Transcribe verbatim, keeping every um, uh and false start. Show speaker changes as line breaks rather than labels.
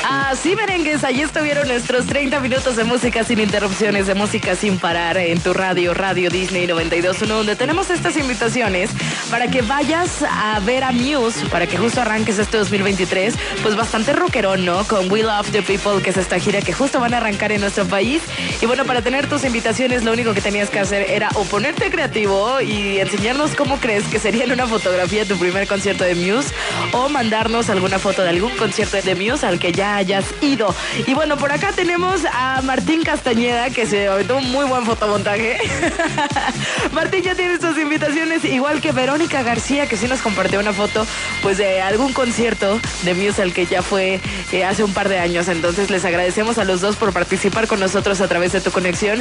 Así, merengues, ahí estuvieron nuestros treinta minutos de música sin interrupciones, de música sin parar en tu radio, Radio Disney noventa y dos punto uno, donde tenemos estas invitaciones para que vayas a ver a Muse, para que justo arranques este dos mil veintitrés, pues bastante rockerón, ¿no? Con We Love the People, que es esta gira que justo van a arrancar en nuestro país. Y bueno, para tener tus invitaciones, lo único que tenías que hacer era o ponerte creativo y enseñarnos cómo crees que sería en una fotografía tu primer concierto de Muse, o mandarnos alguna foto de algún concierto de Muse al que ya hayas ido. Y bueno, por acá tenemos a Martín Castañeda, que se aventó un muy buen fotomontaje. Martín ya tiene sus invitaciones, igual que Verónica García, que sí nos compartió una foto pues de algún concierto de Muse al que ya fue eh, hace un par de años. Entonces les agradecemos a los dos por participar con nosotros a través de Tu Conexión.